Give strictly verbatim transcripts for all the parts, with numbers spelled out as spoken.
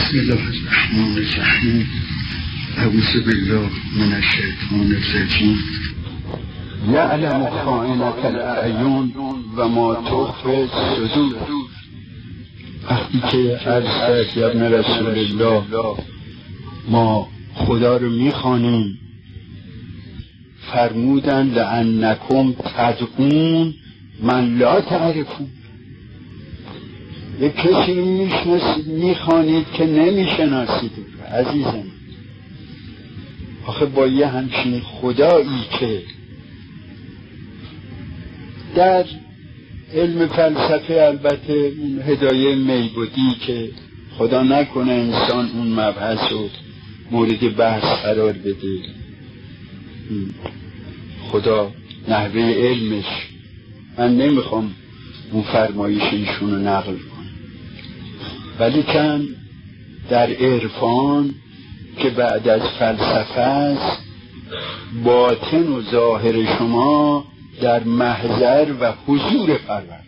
بسم الله الرحمن الرحیم. اعوذ بالله من الشیطان الرجیم. یعلم خائنة الاعین و ما تخفی الصدور. وقتی که عرض کرد ابن رسول الله ما خدا رو میخوانیم، فرمودن لأنکم تدعون من لا تعرفون. یک کسی میشناسید میخوانید که نمیشناسید. عزیزم آخه با یه همچین خدایی که در علم فلسفه البته اون هدایه میبودی که خدا نکنه انسان اون مبحث رو مورد بحث قرار بده، خدا نحوه علمش من نمیخوام اون فرمایش ایشون رو نقل کنم، ولی کن در عرفان که بعد از فلسفه است، باطن و ظاهر شما در محضر و حضور پروردگار.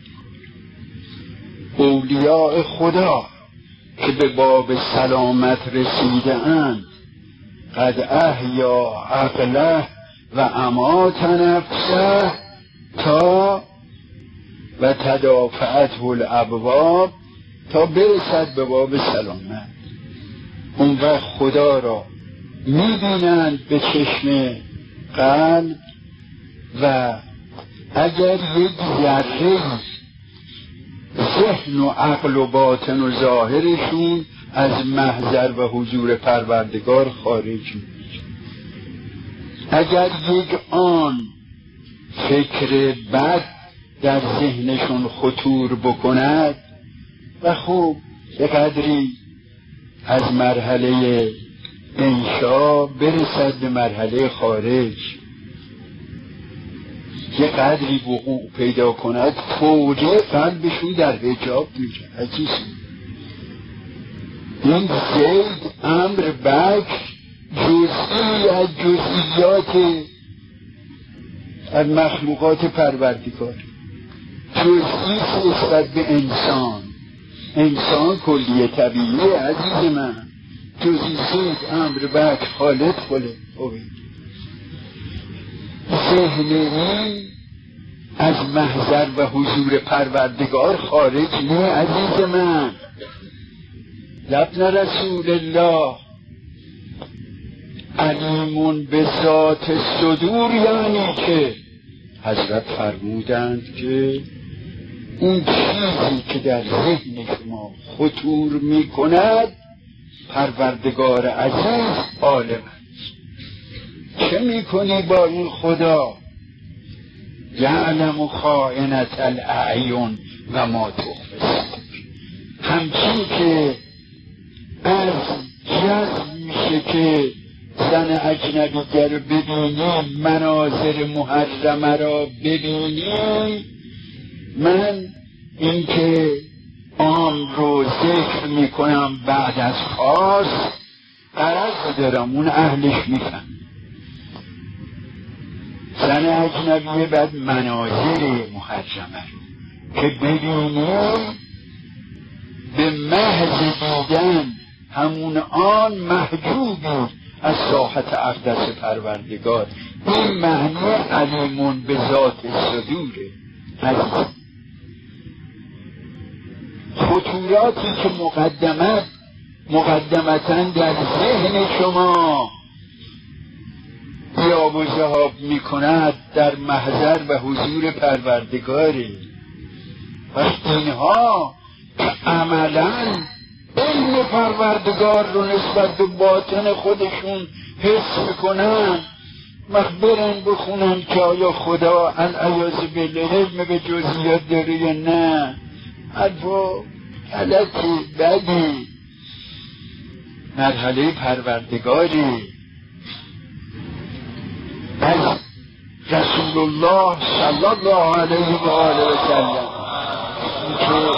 اولیاء خدا که به باب سلامت رسیده اند، قد احیا عقله و امات نفسه تا و تدافعته الابواب، تا برسد به باب سلامت. اون وقت خدا را میبینند به چشم قلب و اگر یک ذره ذهن و عقل و باطن و ظاهرشون از محضر و حضور پروردگار خارج میشه، اگر یک آن فکر بد در ذهنشون خطور بکند و خوب یه قدری از مرحله انشا برسد به مرحله خارج، یه قدری وقوع پیدا کند، فوری قلبشون در حجاب میشه. عزیز این زید امر بکر جزئی از جزئیات از مخلوقات پروردگار، جزئی نسبت به انسان. انسان کلیه طبیعیه عزیز من، جزئی زید امر بکر خالق خله خوبی. ذهن این از محضر و حضور پروردگار خارج نه عزیز من. ابن رسول الله علیمون به ذات صدور، یعنی که حضرت فرمودند که اون چیزی که در ذهن شما خطور می کند پروردگار عزیز عالم است. چه می کنی با این خدا؟ یعلم خائنة الاعین و ما تخفی الصدور. همچین که از جذب میشه که زن اجنبیگر رو ببینی، مناظر محرمه را ببینی، من این که عام رو ذکر میکنم بعد از خاص غرض دارم اون اهلش میفهم. زن اجنبیه بعد مناظر محرمه که ببینیم، به محض دیدن همون آن محجوبی از ساحت اقدس پروردگار. این معنی علیمون به ذات صدوره. خطوراتی که مقدمت مقدمتاً در ذهن شما یا و ذهاب می کند در محضر و حضور پروردگاری، و اینها عملاً علم پروردگار رو نسبت به باطن خودشون حس میکنن، مخبرن بخونن که آیا خدا العیاذ بالله علم به جزئیات داره یا نه. حرفا غلطی بدی. مرحله پروردگاری از رسول الله صلی الله علیه و آله و سلم که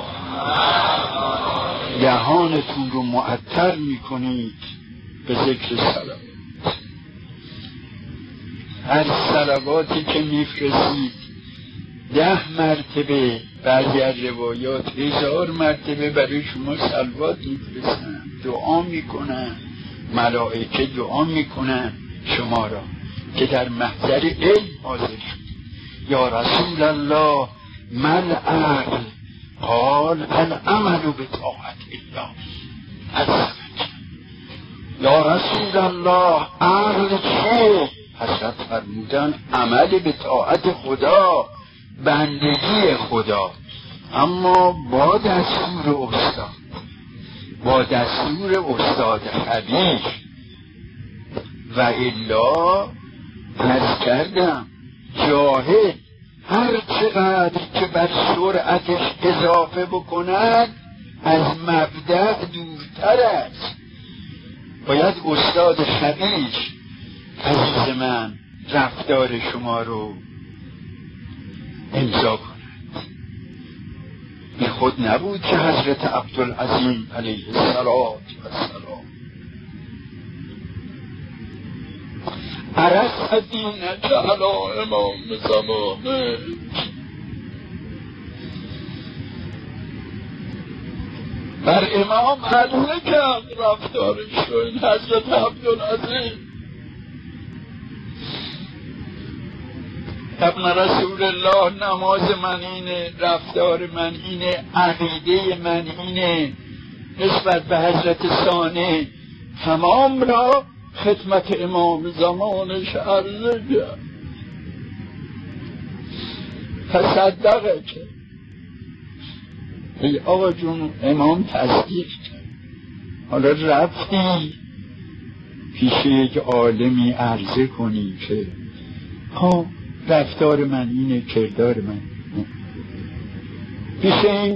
دهانتون رو معطر میکنید به ذکر صلوات. هر صلواتی که میفرستید ده مرتبه، بعضی از روایات هزار مرتبه برای شما صلوات میفرستن، دعا میکنن، ملائکه دعا میکنن شما را که در محضر علم حاضر شد. یا رسول الله من عقل قال العمل بطاعت الله عز وجل. یا رسول الله عقل چیه؟ حضرت فرمودن عمل به طاعت خدا، بندگی خدا، اما با دستور استاد، با دستور استاد خبیر. و الا عرض کردم جاهل هر چقدر که بر سرعتش اضافه بکند از مبدأ دورتر است. باید استاد خبیر عزیز من رفتار شما رو امضا کند. بی خود نبود که حضرت عبدالعظیم علیه السلام عرص دینک علی امام زمانه، بر امام عدله کرد رفتارش رو این حضرت عبدالعظیم ابن رسول الله. نماز من اینه، رفتار من اینه، عقیده من اینه نسبت به حضرت ثانی، تمام را خدمت امام زمانش عرضه کرد. تصدقه که ای آقا جون امام تصدیق کرد. حالا رفتی پیش یک عالمی عرضه کنی که ها رفتار من اینه، کردار من اینه. پیش این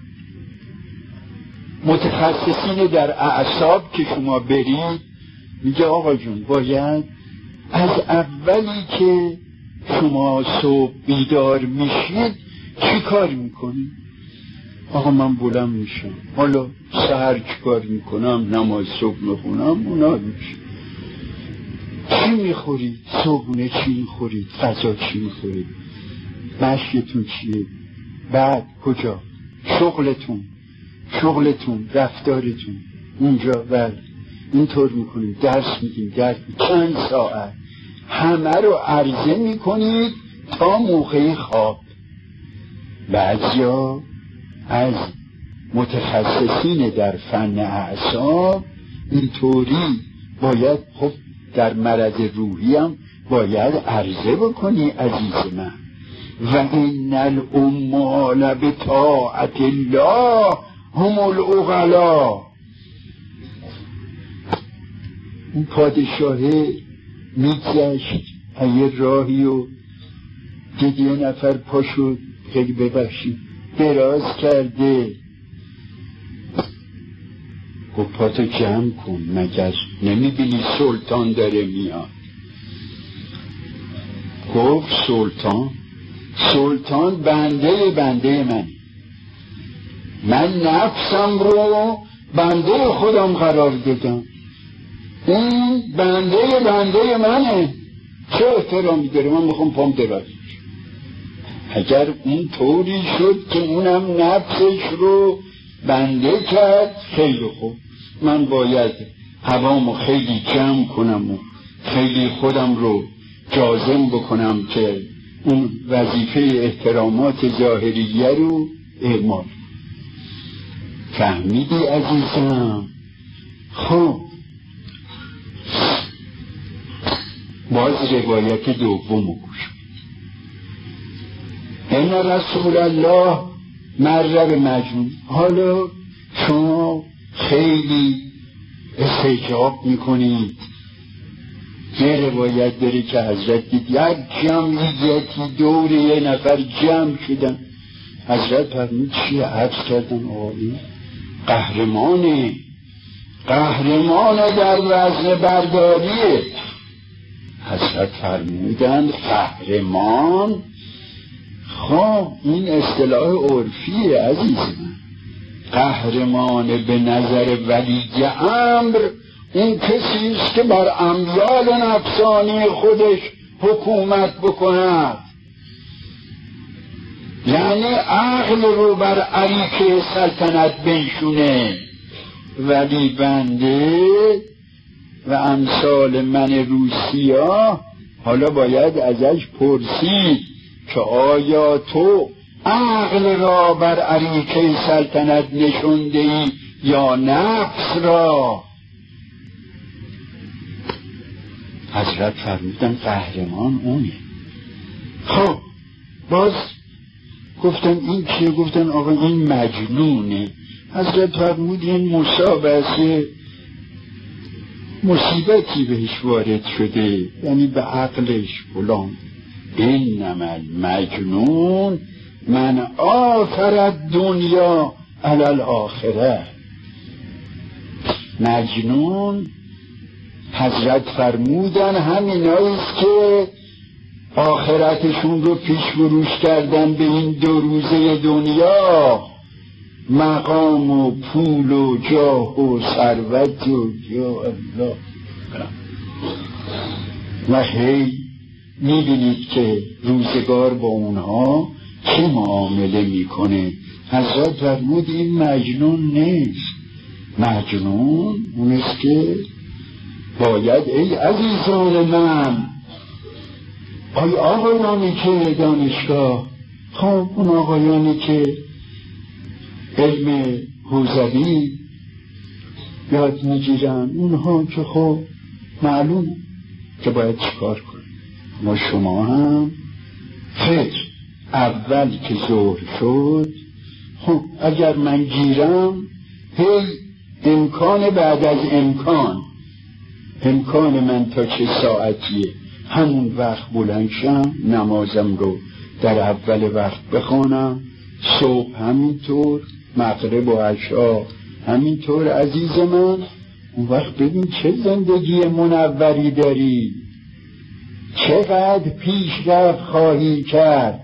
متخصصین در اعصاب که شما برید میگه آقا جون باید از اولی که شما صبح بیدار میشید چی کار میکنید؟ آقا من بلند میشم، حالا سحر چی کار میکنم، نماز صبح میخونم، اونا میشه. چی میخورید؟ صبحونه چی میخورید؟ غذا چی میخورید؟ مشیتون چیه؟ بعد کجا؟ شغلتون شغلتون رفتارتون اونجا بله اینطور میکنید، درس میدیم، درس چند ساعت همه رو عرضه میکنید تا موقع خواب. بعضیا از متخصصین در فن اعصاب اینطوری باید، خب در مرض روحی هم باید عرضه بکنی عزیز من. و این الاموال بطاعت الله هم العقلا. اون پادشاهه میگذشت یه راهی و دید یه نفر پا شد، خیلی ببخشید دراز کرده، گفت پاتو جمع کن، مگر نمیبینی سلطان داره میاد؟ گفت سلطان سلطان بنده بنده من، من نفسم رو بنده خودم قرار دادم، این بنده بنده منه، چه احترامی داره؟ من میخوام پام دراز. اگر اون طوری شد که اونم نفسش رو بنده کرد خیلی خوب، من باید هوامو خیلی جمع کنم و خیلی خودم رو جازم بکنم که اون وظیفه احترامات ظاهریه رو اعمال. فهمیدی عزیزم؟ خب باز روایت دوم گوش. این رسول الله مر به مجنون. حالا شما خیلی استجاب میکنید. یه روایت داره که حضرت دید یک جمعیتی دور یه نفر جمع شدن، حضرت فرمود چیه؟ عرض کردن آقایی قهرمانه، قهرمان در وزن برداریه. حضرت فرمودن قهرمان؟ خب این اصطلاح عرفیه عزیز من. قهرمان به نظر ولی امر این کسی است که بر امیال نفسانی خودش حکومت بکند. یعنی عقل رو بر عریکه سلطنت بنشونه، ولی بنده و امثال من روسیا حالا باید ازش پرسید که آیا تو عقل را بر عریکه سلطنت نشونده ای یا نفس را؟ حضرت فرمودن قهرمان اونه. خب باز گفتن این چیه؟ گفتن آقا این مجنونه. حضرت فرمود این مصابه مصیبتی بهش وارد شده، یعنی به عقلش فلان. اینما المجنون من آثر دنیا علی الاخره. مجنون حضرت فرمودن همیناییست که آخرتشون رو پیش فروش کردن به این دو روزه دنیا، مقام و پول و جاه و ثروت و یا الله. و هی میبینید که روزگار با اونها چه معامله میکنه. حضرت فرمود این مجنون نیست، مجنون اونست که باید ای عزیزان من، آی آقایانی که دانشگاه، خب اون آقایانی که علم حوزوی یاد میگیرن، اونها که خب معلوم که باید چیکار کنن. ما شما هم فکر اول که ظهر شد، خب اگر من گیرم هی امکان بعد از امکان، امکان من تا چه ساعتیه، همون وقت بلند شم نمازم رو در اول وقت بخوانم، صبح همینطور، مغرب و عشا همینطور. عزیز من اون وقت ببین چه زندگی منوری داری، چقدر پیشرفت خواهی کرد.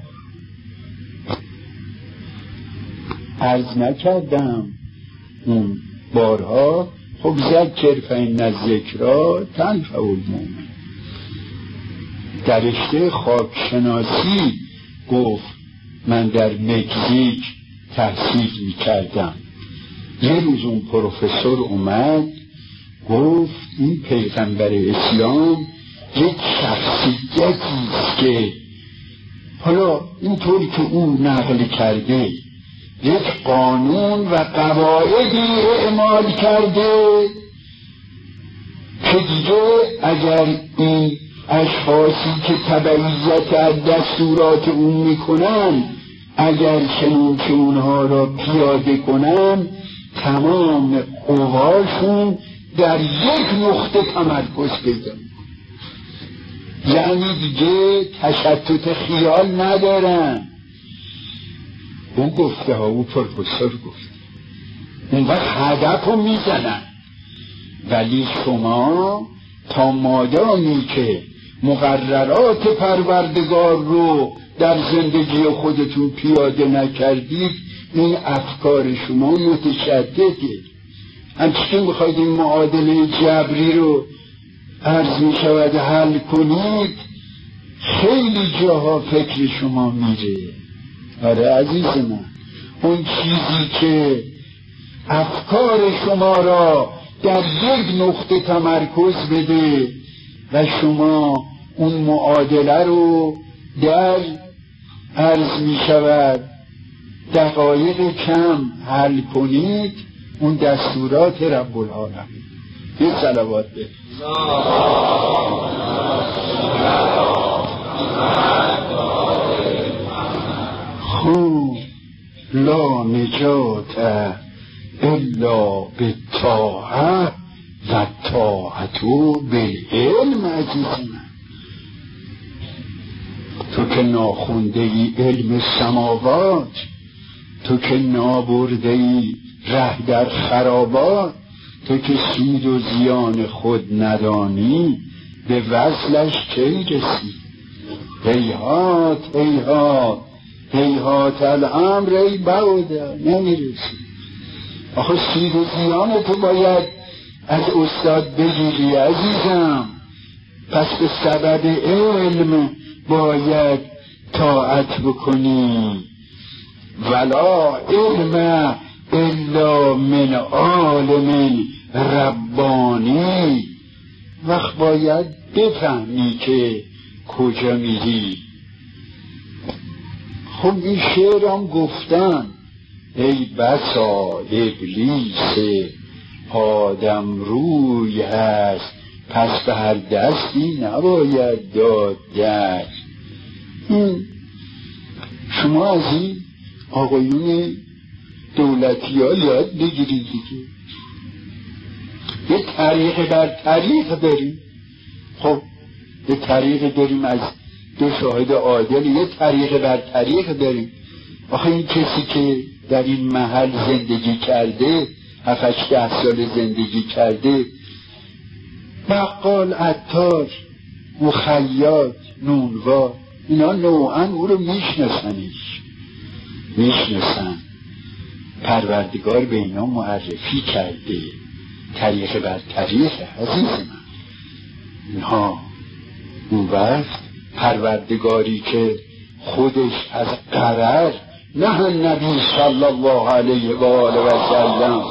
عرض نکردم اون بارها، خب ذکر فإن الذکری تنفع المؤمنین. در رشته خاکشناسی گفت من در مکزیک تحصیل میکردم. یه روز اون پروفسور اومد گفت این پیغمبر اسلام یک شخصیتیست که حالا اینطوری که اون نقل کرده یک قانون و قواعدی اعمال کرده که دیگه اگر این اشخاصی که تبعیت از دستورات اون میکنن اگر چنین که اونها را پیاده کنن، تمام قواشون در یک نقطه تمرکز پیدا میکنن، یعنی دیگه تشتت خیال ندارن. اون گفته ها او پروفسور گفت اون وقت هدف رو میزنن. ولی شما تا مادامی که مقررات پروردگار رو در زندگی خودتون پیاده نکردید، این افکار شما متشدده. همچنین میخواید این معادله جبری رو عرض میشود حل کنید، خیلی جاها فکر شما میره. آره عزیز من، اون چیزی که افکار شما را در یک نقطه تمرکز بده و شما اون معادله رو در عرض می شود دقایق کم حل کنید، اون دستورات رب العالمین. یه صلوات به خوب لا نجات الا بالطاعه و طاعتو بالعلم. عزیز من، تو که ناخونده ای علم سماوات، تو که نابرده ای ره در خرابات، تو که سود و زیان خود ندانی، به وصلش کی رسی؟ هیهات هیهات هیهات الامر ای بعوده، نمیرسی. آخه سود و زیان تو باید از استاد بگیری عزیزم. پس به سبب علم باید طاعت بکنی. ولا علم الا من عالم ربانی. وقت باید بفهمی که کجا میری. خب این شعرم گفتن ای بسا ابلیس آدم روی هست، پس به هر دستی نباید داد دست. شما از این آقایون دولتی ها یاد بگیرید دیگه. یه طریق بر طریق داریم. خب یه طریق داریم از دو شاهد عادل، یه طریق بر طریق داریم. آخه این کسی که در این محل زندگی کرده، هفت ده سال زندگی کرده، بقال، عطار، مخیاط، نونوار، اینا نوعا او رو میشناسنش، میشناسن. پروردگار به اینا معرفی کرده، طریق بر طریق عزیز من. اینها اون وقت پروردگاری که خودش از قرر، نه نبی صلی الله علیه و آله و سلم،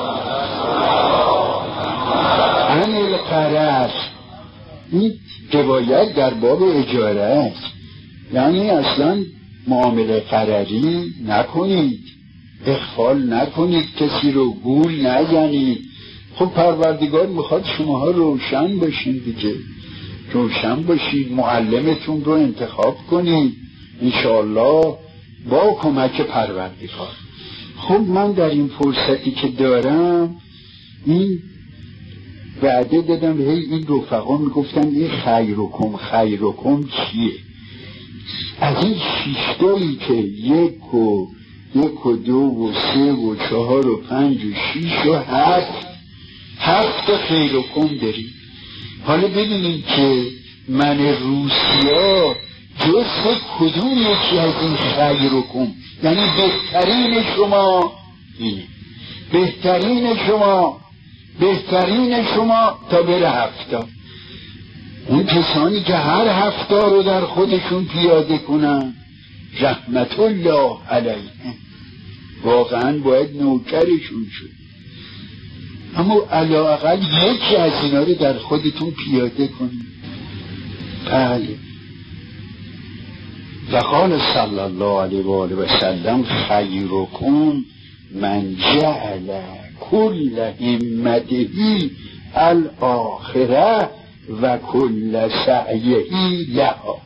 عن القرر، این روایت در باب اجاره است، یعنی اصلا معامله قرری نکنید، اخفال نکنید، کسی رو گول نزنید. خب پروردگار میخواد شماها روشن باشین دیگه، روشن باشید، معلمتون رو انتخاب کنید انشاءالله با کمک پروردگار. خب من در این فرصتی که دارم این وعده دادم، هی این رفقا میگفتن این خیرکم خیرکم چیه؟ از این شیشتایی که یک و یک و دو و سه و چهار و پنج و شیش و هفت هفت خیرکم داریم. حالا ببینیم که من روسیا جز کدوم یکی از این خیرکم، یعنی بهترین شما اینه، بهترین شما، بهترین شما تا بره هفتا. اون کسانی که هر هفتا رو در خودشون پیاده کنن رحمت الله علیهم، واقعا باید نوکرشون شد. اما علااقل یکی از اینا رو در خودتون پیاده کنید. بله. و قال صلی الله علیه و آله و سلم خیرکم من جعل کل همته الاخره و کل سعیه لها.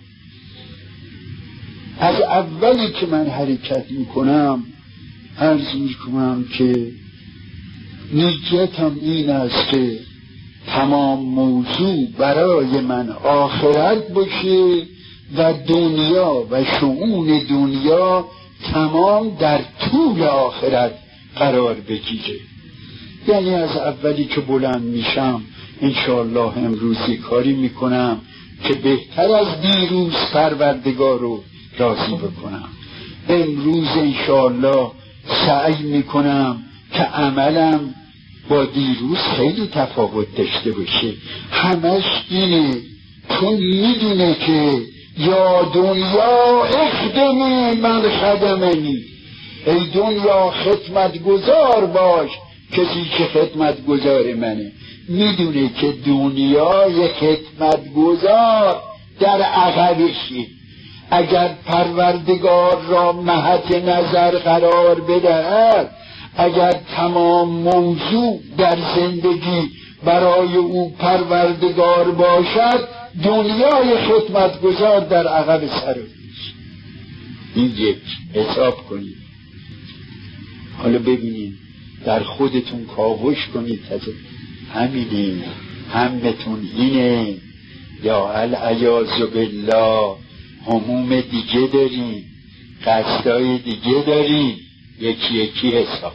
از اولی که من حرکت میکنم عرض میکنم که نیتم این است که تمام موضوع برای من آخرت باشه و دنیا و شؤون دنیا تمام در طول آخرت قرار بگیره. یعنی از اولی که بلند میشم انشاءالله امروزی کاری میکنم که بهتر از دیروز پروردگار رو راضی بکنم. امروز انشاءالله سعی میکنم که عملم با دیروز خیلی تفاوت داشته باشه. همش اینه، چون میدونه که یا دنیا اخدمی من خدمنی، ای دنیا خدمت گذار باش کسی که خدمت گذار منه. میدونه که دنیای خدمت گذار در عقبشی، اگر پروردگار را مهد نظر قرار بدهد، اگر تمام موضوع در زندگی برای او پروردگار باشد، دنیای خدمتگزار در عقب سر اوست. این یک حساب کنید. حالا ببینید در خودتون کاوش کنید، همینه، همتون اینه، یا العیاذ بالله هموم دیگه داریم، قصدای دیگه داریم، یکی یکی حساب.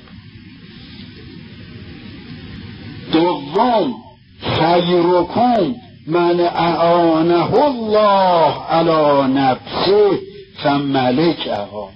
دوم خیرکم من اعانه الله علی نفسه فملکها.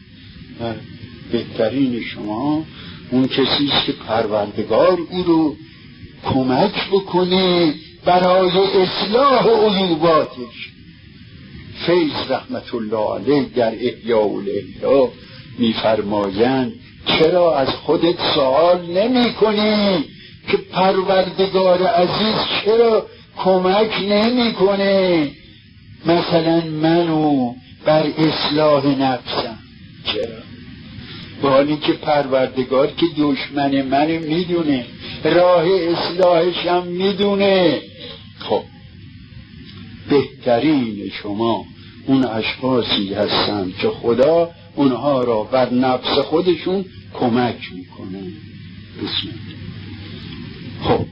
بهترین شما اون کسیست که پروردگار او رو کمک بکنه برای اصلاح عیوباتش. فیض رحمت الله علیه در احیاء الاحیا میفرمایند چرا از خودت سوال نمی کنی که پروردگار عزیز چرا کمک نمی کنه مثلا منو بر اصلاح نفسم؟ چرا؟ با حالی که پروردگار که دشمن منه میدونه، راه اصلاحشم میدونه. خب بهترین شما اون اشخاصی هستن که خدا اونها را بر نفس خودشون کمک میکنه. بسم الله. خب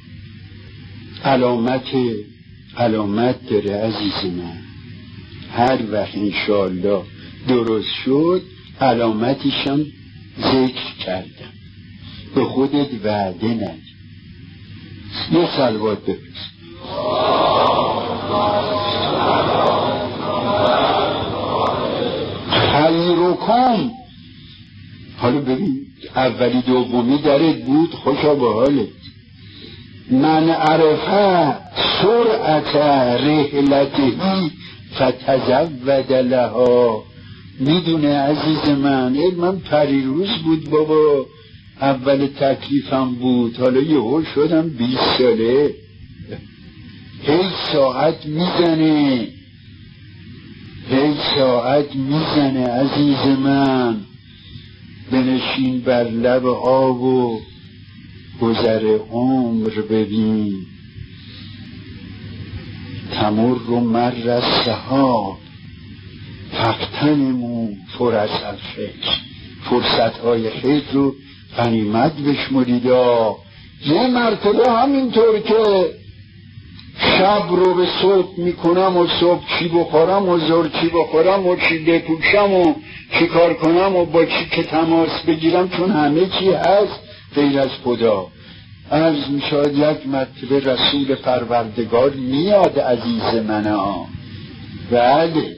علامت علامت داره عزیز من، هر وقت انشاءالله درست شد علامتیشم ذکر کردم. به خودت وعده ندی. یه صلوات بفرست. خیرکم. حالا ببین اولی دومی درت بود، خوشا به حالت. من عرفه سرعت رحلته فتزود لها. میدونه عزیز من، من پریروز بود بابا، اول تکلیفم بود، حالا یهو شدم بیست ساله. هی ساعت میزنه، هی ساعت میزنه عزیز من. بنشین بر لب آب و گذر عمر ببین. تمر و مر السحاب فاغتنموا فرص الخیر. فرصت های خیر رو غنیمت بشمرید. یه مرتبه همینطور که شب رو به صبح میکنم و صبح چی بخورم و زور چی بخورم و چی بپوشم و چی کار کنم و با چی که تماس بگیرم، چون همه چی هست غیر از خدا. عرض میشود یک مرتبه رسول پروردگار میاد عزیز من ها. بله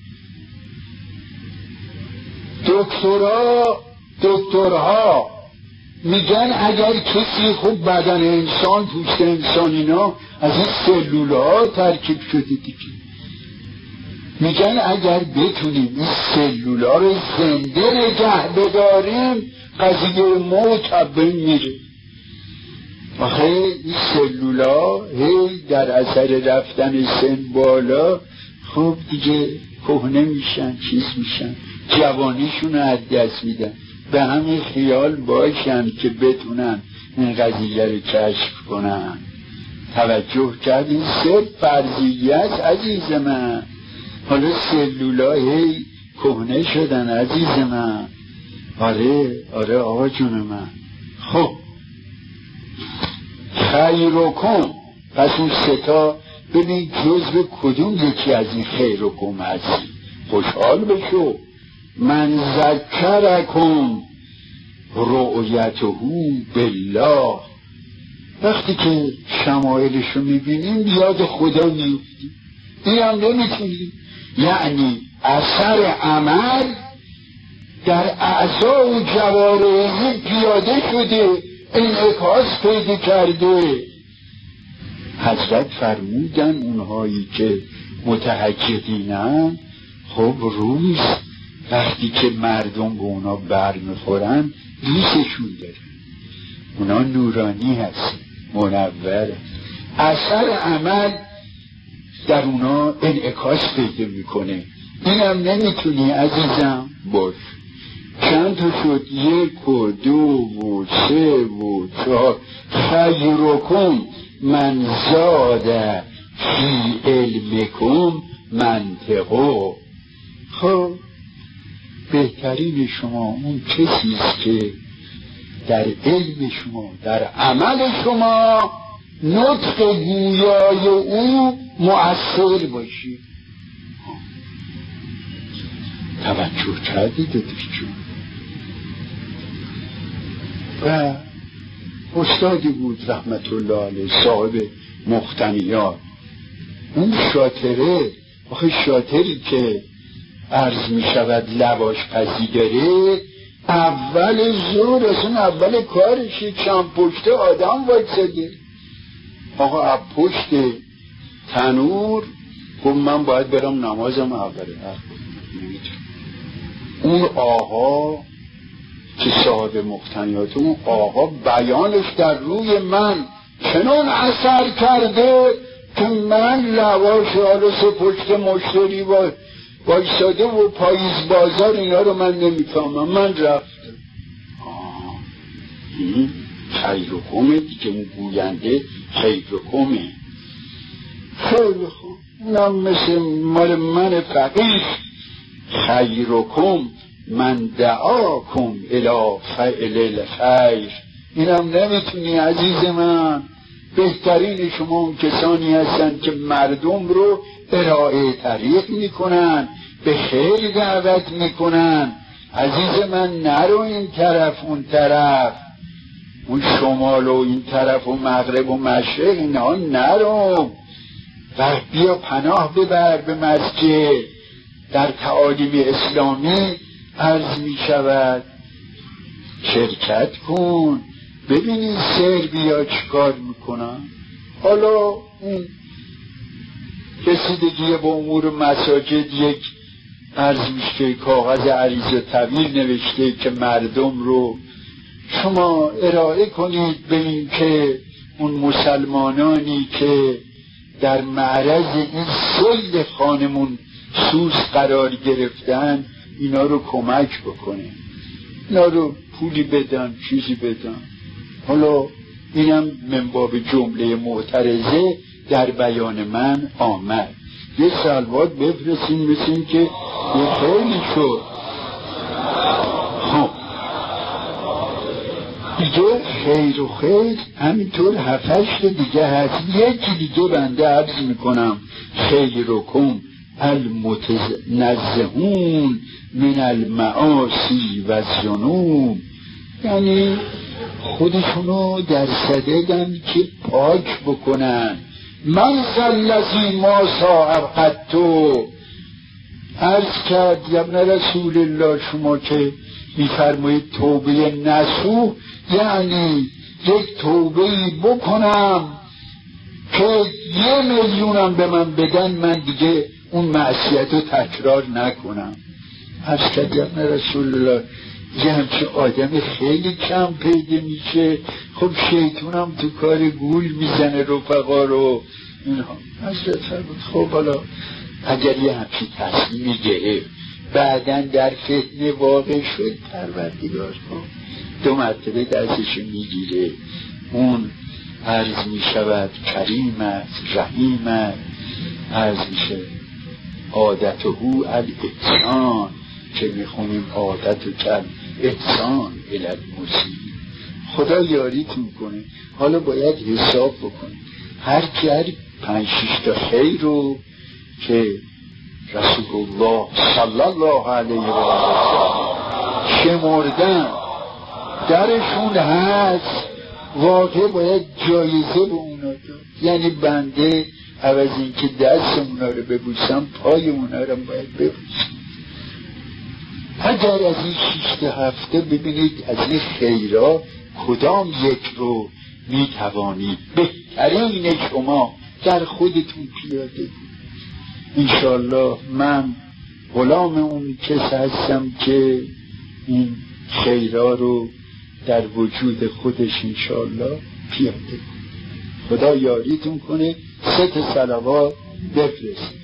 دکترها دکترها میگن اگر کسی خوب بدن انسان، پوست انسان اینا از این سلولها ترکیب شده دیگه، میگن اگر بتونیم این سلولها رو زنده نگه بداریم قضیه موت بین میره. آخه این سلولها هی در اثر رفتن سن بالا خوب دیگه کهنه میشن، چیز میشن، جوانیشون رو از دست میدن. به همین خیال باشن که بتونن این قضیه رو کشف کنن. توجه کردین؟ صرف فرضیه است عزیز من. حالا سلولا هی کهنه شدن عزیز من. آره آره آقا جون من. خب خیرکم، پس اون ستا ببین جزو کدوم یکی از این خیرکم هستی، خوشحال بشو. من ذکرکم رؤیته بالله. وقتی که شمایلشو میبینیم یاد خدا میفتیم. این هم نمیتونیم، یعنی اثر عمل در اعضا و جوارح پیاده شده، انعکاس پیدا کرده. حضرت فرمودن اونهایی که متحجدینن، خب روز وقتی که مردم به اونا بر میخورن دوستشون دارن، اونا نورانی هست، منور، اثر عمل در اونا انعکاس پیدا میکنه. اینم نمیتونی عزیزم باش. چند تا شد؟ یک و دو و سه و چهار. خیرکم من زاد فی علمکم منطقو. خب بهترین شما اون کسیست که در علم شما، در عمل شما نطق گویای او مؤثر باشی. توجه کردید دوستان؟ و استادی بود رحمت الله علیه، صاحب مختنیات. اون شاطره، آخه شاطری که عرض می شود لواش پزی داره، اول زور اصلا اول کارشی چند پشته آدم وایساده. آقا اب پشت تنور گفت من باید برم نمازم اوله. اون آقا که صاحب مقتنیات، اون آقا بیانش در روی من چنان اثر کرده که من لواش آرس پشت مشتری با بایستاده و پاییز بازار اینا رو من نمیفهمم. من رفتم. آه این خیرکمه دیگه، اون گوینده خیرکمه. خیلی خوب، اونم مثل مال من فقیر. خیرکم من دعاکم الی فعل الخیر. اینم نمیتونی عزیز من. بهترین شما اون کسانی هستن که مردم رو ارائه طریق میکنن، به خیر دعوت میکنن. عزیز من نرو این طرف اون طرف، اون شمال و این طرف و مغرب و مشرق اینا نرو، و بیا پناه ببر به مسجد. در تعالیم اسلامی عرض می شود شرکت کن، ببینید سربیا چی کار میکنن. حالا اون رسیدگی به امور مساجد یک عرض میشه کاغذ عریضه طویل نوشته که مردم رو شما ارائه کنید به این که اون مسلمانانی که در معرض این سیل خانمون سوز قرار گرفتن اینا رو کمک بکنه، اینا رو پولی بدن، چیزی بدن. حالا اینم من باب جمله معترضه در بیان من آمد. یه سلوات بفرستین مثل این که یه خیلی شد. خب دیگه خیر و خیر همینطور هفتش دیگه هست. یکی دیگه بنده عرض میکنم خیرکم المتنزهون من المعاصی و الذنوب، یعنی خودشونو در صددن که پاک بکنن. من ذلذی ما صاحب قدتو عرض کرد ابن رسول الله شما که میفرمایید توبه نصوح یعنی یک توبه بکنم که یه میلیونم به من بدن من دیگه اون معصیت رو تکرار نکنم. عرض کرد ابن رسول الله یه همچه آدم خیلی کم پیدا میشه. خب شیطونم تو کار گول میزنه رفقا رو اینها. حضرت فرمود خب حالا اگر یه همچی تصمیمی گرفت بعدن در فتنه واقع شد پروردگار کن دو مرتبه دستش میگیره. اون عرض میشود کریم است، رحیم است، عرض میشه عادت او الاحسان که میخونیم عادت و کل احسان الالمسیح. خدا یاریتون کنه. حالا باید حساب بکنید هر کی هر پنج شش تا خیر رو که رسول الله صلی الله علیه و آله شمردن درشون هست، واقع باید جایزه به اونا داد. یعنی بنده عوض این که دست اونا رو ببوسم پای اونا رو باید ببوسم. اگر از این شیشت هفته ببینید از این خیرها کدام یک رو می توانید بهترین شما در خودتون پیاده کنید. انشالله من غلام اون کس هستم که این خیرها رو در وجود خودش انشالله پیاده کنید. خدا یاریتون کنه. سه تا صلوات بفرستید.